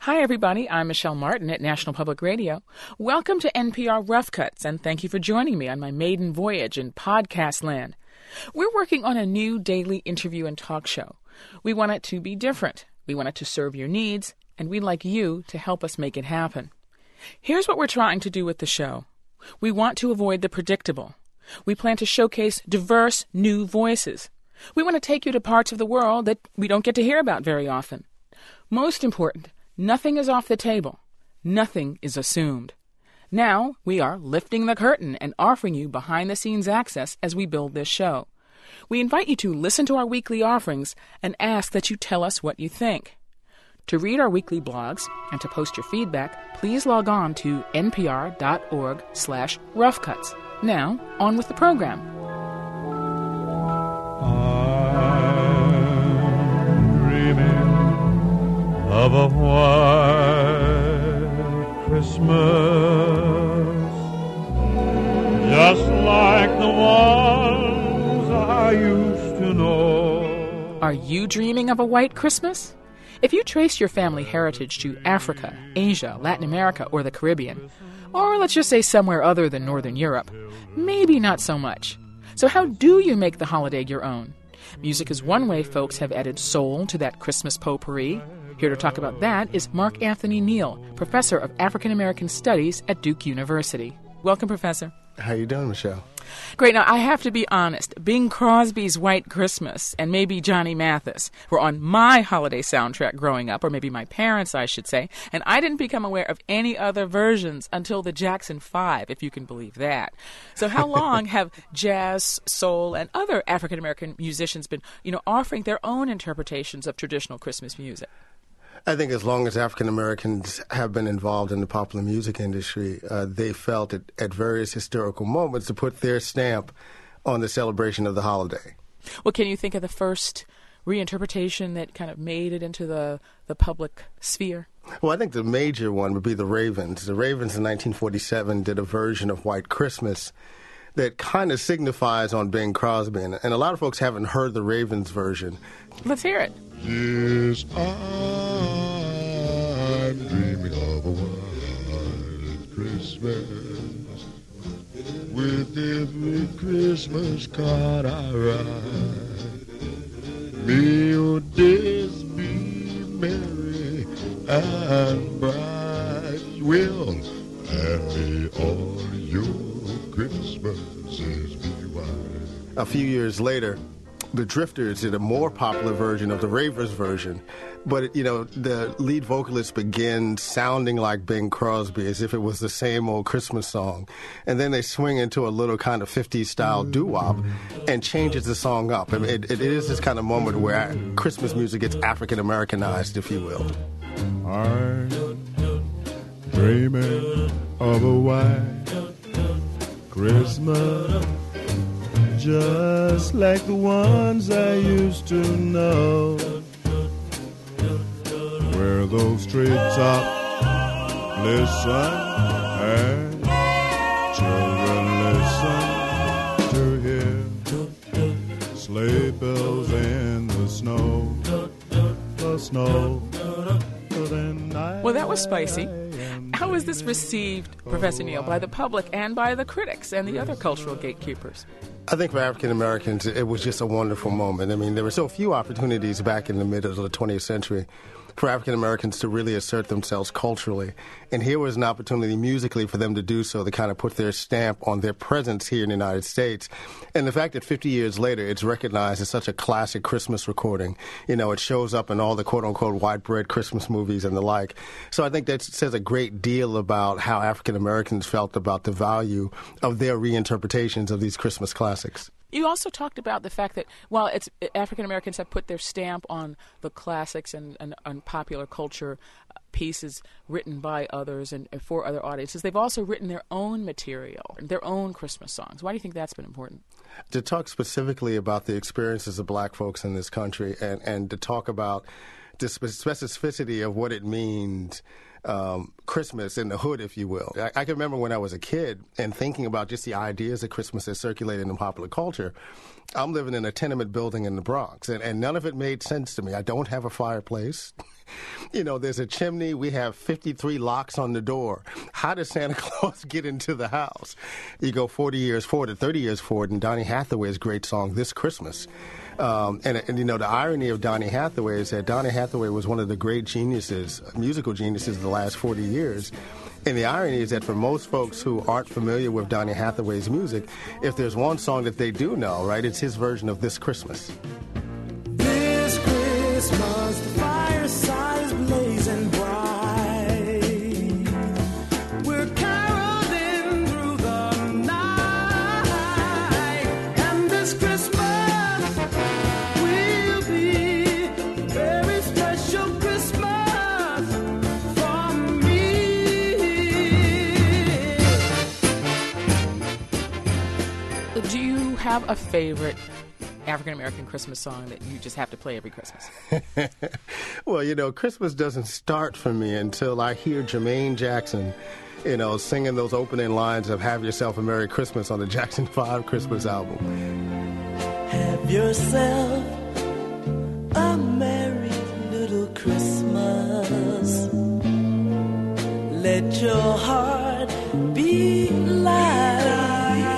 Hi, everybody. I'm Michelle Martin at National Public Radio. Welcome to NPR Rough Cuts, and thank you for joining me on my maiden voyage in podcast land. We're working on a new daily interview and talk show. We want it to be different. We want it to serve your needs, and we'd like you to help us make it happen. Here's what we're trying to do with the show. We want to avoid the predictable. We plan to showcase diverse, new voices. We want to take you to parts of the world that we don't get to hear about very often. Most important, nothing is off the table. Nothing is assumed. Now, we are lifting the curtain and offering you behind-the-scenes access as we build this show. We invite you to listen to our weekly offerings and ask that you tell us what you think. To read our weekly blogs and to post your feedback, please log on to npr.org/roughcuts. Now, on with the program. I'm dreaming of a white Christmas, just like the ones I used to know. Are you dreaming of a white Christmas? If you trace your family heritage to Africa, Asia, Latin America, or the Caribbean, or let's just say somewhere other than Northern Europe, maybe not so much. So how do you make the holiday your own? Music is one way folks have added soul to that Christmas potpourri. Here to talk about that is Mark Anthony Neal, Professor of African American Studies at Duke University. Welcome, Professor. How you doing, Michelle? Great. Now, I have to be honest. Bing Crosby's White Christmas and maybe Johnny Mathis were on my holiday soundtrack growing up, or maybe my parents, I should say, and I didn't become aware of any other versions until the Jackson 5, if you can believe that. So how long have jazz, soul, and other African-American musicians been, offering their own interpretations of traditional Christmas music? I think as long as African Americans have been involved in the popular music industry, they felt it at various historical moments to put their stamp on the celebration of the holiday. Well, can you think of the first reinterpretation that kind of made it into the public sphere? Well, I think the major one would be the Ravens. The Ravens in 1947 did a version of White Christmas that kind of signifies on Bing Crosby. And a lot of folks haven't heard the Ravens version. Let's hear it. Yes, I'm dreaming of a white Christmas. With every Christmas card I write, may your days be merry and bright. Will and may all your Christmases be white. A few years later, the Drifters did a more popular version of the Ravers version, but, the lead vocalist begins sounding like Bing Crosby as if it was the same old Christmas song. And then they swing into a little kind of 50s-style doo-wop and changes the song up. I mean, it is this kind of moment where Christmas music gets African-Americanized, if you will. I'm dreaming of a white Christmas, just like the ones I used to know, where those treetops listen and children listen to hear sleigh bells in the snow, the snow. Well, that was spicy. How was this received, Professor Neal, by the public and by the critics and the other cultural gatekeepers? I think for African Americans, it was just a wonderful moment. I mean, there were so few opportunities back in the middle of the 20th century for African Americans to really assert themselves culturally. And here was an opportunity musically for them to do so, to kind of put their stamp on their presence here in the United States. And the fact that 50 years later, it's recognized as such a classic Christmas recording. It shows up in all the quote-unquote white bread Christmas movies and the like. So I think that says a great deal about how African Americans felt about the value of their reinterpretations of these Christmas classics. You also talked about the fact that while African Americans have put their stamp on the classics and popular culture pieces written by others and for other audiences, they've also written their own material, their own Christmas songs. Why do you think that's been important? To talk specifically about the experiences of black folks in this country and to talk about the specificity of what it means Christmas in the hood, if you will. I can remember when I was a kid and thinking about just the ideas of Christmas that circulated in popular culture. I'm living in a tenement building in the Bronx, and none of it made sense to me. I don't have a fireplace. There's a chimney. We have 53 locks on the door. How does Santa Claus get into the house? You go 40 years forward or 30 years forward, and Donny Hathaway's great song, This Christmas. And the irony of Donny Hathaway is that Donny Hathaway was one of the great geniuses, musical geniuses of the last 40 years. And the irony is that for most folks who aren't familiar with Donny Hathaway's music, if there's one song that they do know, right, it's his version of This Christmas. This Christmas, the fireside is blazing bright. We're caroling through the night. And this Christmas will be a very special Christmas for me. Do you have a favorite African-American Christmas song that you just have to play every Christmas? Well, Christmas doesn't start for me until I hear Jermaine Jackson, singing those opening lines of Have Yourself a Merry Christmas on the Jackson 5 Christmas album. Have yourself a merry little Christmas. Let your heart be light.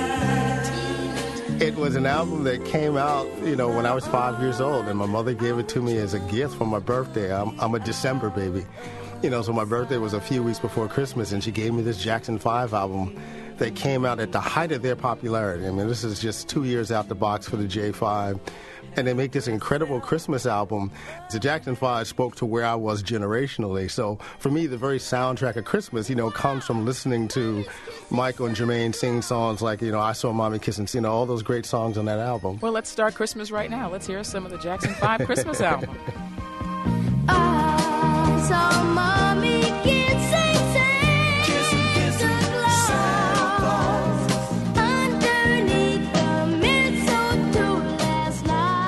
It was an album that came out, when I was 5 years old, and my mother gave it to me as a gift for my birthday. I'm a December baby, so my birthday was a few weeks before Christmas, and she gave me this Jackson 5 album that came out at the height of their popularity. I mean, this is just 2 years out the box for the J5. And they make this incredible Christmas album. The Jackson 5 spoke to where I was generationally. So for me, the very soundtrack of Christmas, comes from listening to Michael and Jermaine sing songs like, I Saw Mommy Kissing, all those great songs on that album. Well, let's start Christmas right now. Let's hear some of the Jackson 5 Christmas album. I saw Mommy kissing Santa Claus underneath the mistletoe last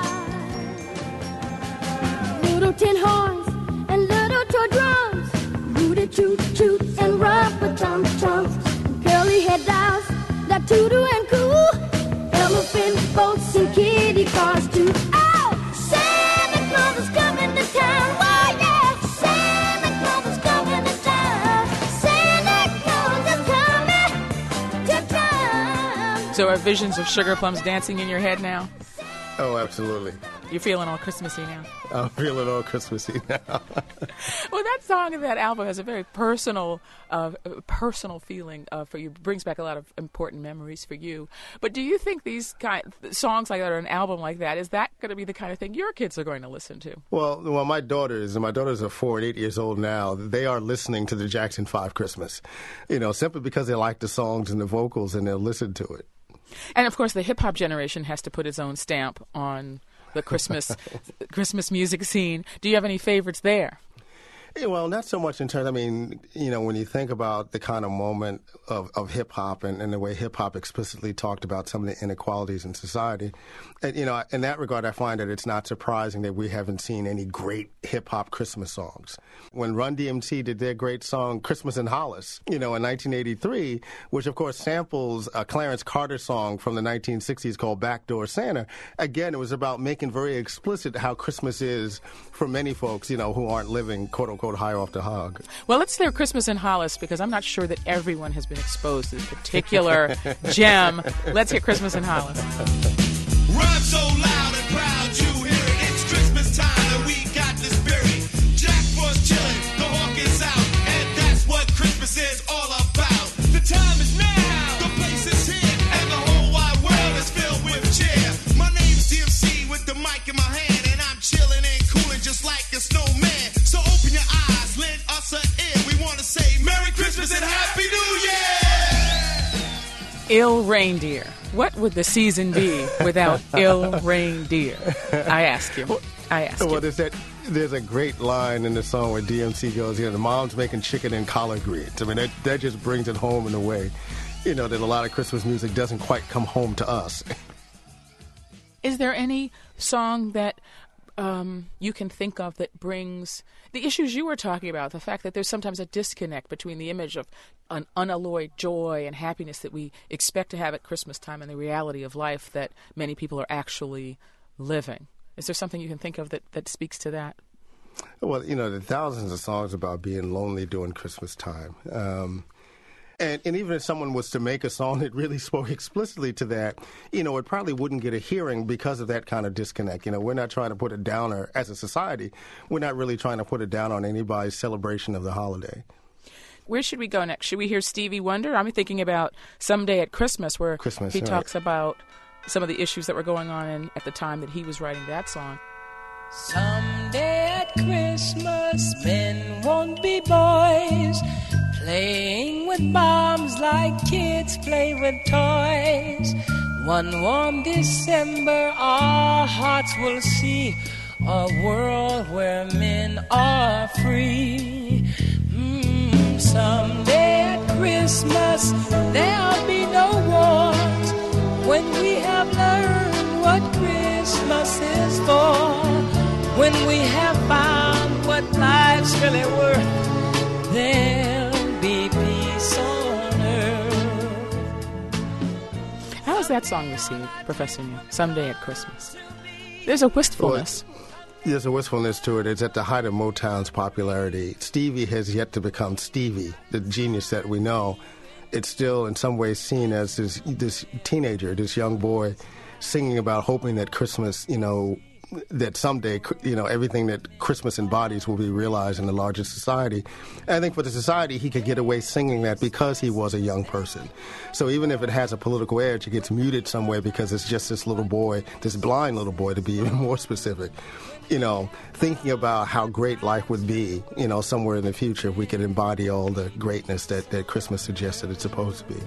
night. Little tin horns and little toy drums, rooty toot toot and rubber tum tums, curly head dolls that toodle and coo, elephant boats and kitty cars too. Oh, Santa Claus is coming to town. Oh yeah, Santa Claus is coming to town. Santa Claus is coming to town. So are visions of sugar plums dancing in your head now? Oh, absolutely. You're feeling all Christmassy now? I'm feeling all Christmassy now. Well, that song and that album has a very personal feeling for you. It brings back a lot of important memories for you. But do you think these songs like that or an album like that, is that going to be the kind of thing your kids are going to listen to? Well, my daughters are 4 and 8 years old now. They are listening to the Jackson 5 Christmas, simply because they like the songs and the vocals and they'll listen to it. And, of course, the hip-hop generation has to put its own stamp on the Christmas music scene. Do you have any favorites there? Well, not so much in terms, when you think about the kind of moment of hip-hop and the way hip-hop explicitly talked about some of the inequalities in society, and, in that regard, I find that it's not surprising that we haven't seen any great hip-hop Christmas songs. When Run DMC did their great song, Christmas in Hollis, in 1983, which, of course, samples a Clarence Carter song from the 1960s called Backdoor Santa, again, it was about making very explicit how Christmas is for many folks, who aren't living, quote-unquote, high off the hog. Well, let's hear Christmas in Hollis, because I'm not sure that everyone has been exposed to this particular gem. Let's hear Christmas in Hollis. Rhyme so loud and proud, you hear it. It's Christmas time and we got the spirit. Jack Frost chilling, the hawk is out, and that's what Christmas is all about. The time is now, the place is here, and the whole wide world is filled with cheer. My name's DMC with the mic in my hand, and I'm chilling and cooling just like a snowman. So open your eyes, lend us an ear. We want to say Merry Christmas and Happy New Year! Ill Reindeer. What would the season be without Ill Reindeer? I ask you. Well, there's a great line in the song where DMC goes, the mom's making chicken and collard greens. That just brings it home in a way, that a lot of Christmas music doesn't quite come home to us. Is there any song that you can think of that brings the issues you were talking about, the fact that there's sometimes a disconnect between the image of an unalloyed joy and happiness that we expect to have at Christmas time and the reality of life that many people are actually living? Is there something you can think of that speaks to that? Well, there are thousands of songs about being lonely during Christmas time. And even if someone was to make a song that really spoke explicitly to that, it probably wouldn't get a hearing because of that kind of disconnect. We're not trying to put a downer as a society. We're not really trying to put it down on anybody's celebration of the holiday. Where should we go next? Should we hear Stevie Wonder? I'm thinking about Someday at Christmas, where he talks about some of the issues that were going on at the time that he was writing that song. Someday at Christmas, men won't be boys, playing with bombs like kids play with toys. One warm December, our hearts will see a world where men are free. Someday at Christmas, there'll be no wars, when we have learned what Christmas is for, when we have found what life's really worth, there'll be peace on earth. How is that song received, Professor Neal, Someday at Christmas? There's a wistfulness. There's a wistfulness to it. It's at the height of Motown's popularity. Stevie has yet to become Stevie, the genius that we know. It's still in some ways seen as this teenager, this young boy, singing about hoping that Christmas, that someday, everything that Christmas embodies will be realized in the larger society. And I think for the society, he could get away singing that because he was a young person. So even if it has a political edge, it gets muted somewhere because it's just this little boy, this blind little boy, to be even more specific, thinking about how great life would be, somewhere in the future if we could embody all the greatness that Christmas suggests that it's supposed to be.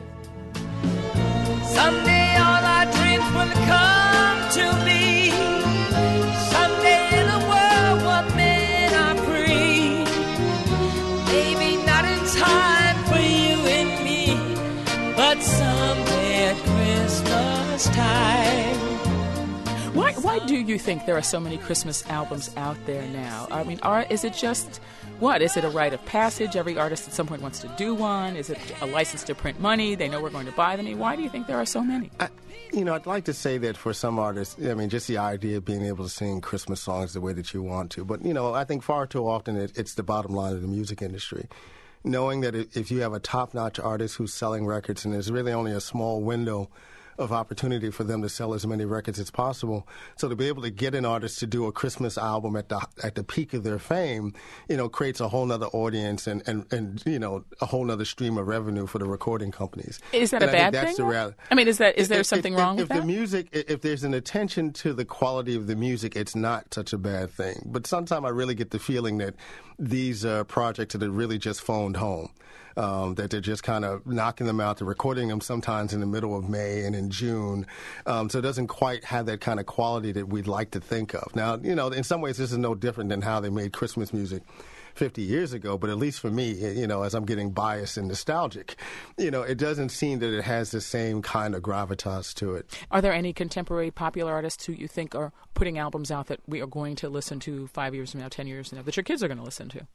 Someday all our dreams will come to be. Someday in a world where men are free. Maybe not in time for you and me, but someday at Christmas time. Why do you think there are so many Christmas albums out there now? I mean, is it just, what? Is it a rite of passage? Every artist at some point wants to do one? Is it a license to print money? They know we're going to buy them. Why do you think there are so many? I'd like to say that for some artists, just the idea of being able to sing Christmas songs the way that you want to. But, I think far too often it's the bottom line of the music industry. Knowing that if you have a top-notch artist who's selling records and there's really only a small window of opportunity for them to sell as many records as possible. So to be able to get an artist to do a Christmas album at the peak of their fame, creates a whole nother audience and a whole nother stream of revenue for the recording companies. Is that a bad thing? That's the reality. I mean, is there something wrong with that? If there's an attention to the quality of the music, it's not such a bad thing. But sometimes I really get the feeling that these projects that are really just phoned home. That they're just kind of knocking them out. They're recording them sometimes in the middle of May and in June. So it doesn't quite have that kind of quality that we'd like to think of. Now, in some ways this is no different than how they made Christmas music 50 years ago, but at least for me, as I'm getting biased and nostalgic, it doesn't seem that it has the same kind of gravitas to it. Are there any contemporary popular artists who you think are putting albums out that we are going to listen to 5 years from now, 10 years from now, that your kids are going to listen to?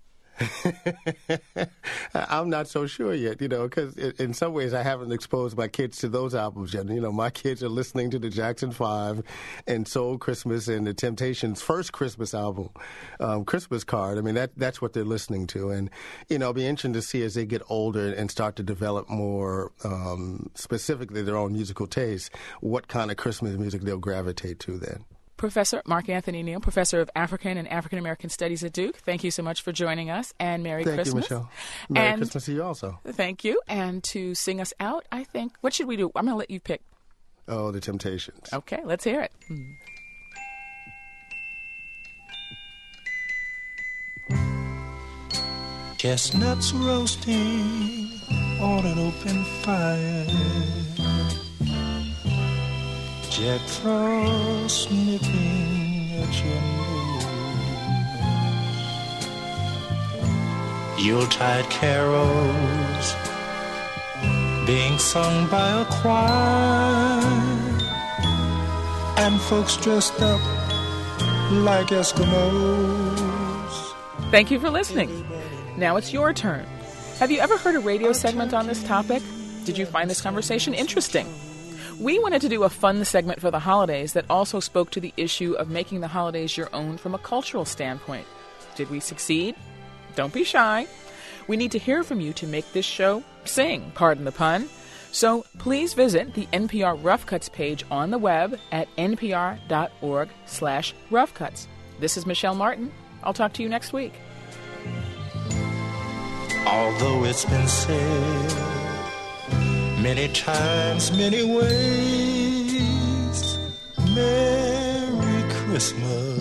I'm not so sure yet, because in some ways I haven't exposed my kids to those albums yet. My kids are listening to the Jackson 5 and Soul Christmas and the Temptations' first Christmas album, Christmas Card. I mean, that's what they're listening to. And, it'll be interesting to see as they get older and start to develop more specifically their own musical taste, what kind of Christmas music they'll gravitate to then. Professor Mark Anthony Neal, Professor of African and African American Studies at Duke, thank you so much for joining us, and Merry Christmas. Thank you, Michelle. Merry Christmas to you also. Thank you. And to sing us out, I think, what should we do? I'm going to let you pick. Oh, the Temptations. Okay, let's hear it. Chestnuts roasting on an open fire, Jack Frost nipping at your nose, Yuletide carols being sung by a choir, and folks dressed up like Eskimos. Thank you for listening. Now it's your turn. Have you ever heard a radio segment on this topic? Did you find this conversation interesting? We wanted to do a fun segment for the holidays that also spoke to the issue of making the holidays your own from a cultural standpoint. Did we succeed? Don't be shy. We need to hear from you to make this show sing, pardon the pun. So please visit the NPR Rough Cuts page on the web at npr.org/roughcuts. This is Michelle Martin. I'll talk to you next week. Although it's been said many times, many ways, Merry Christmas.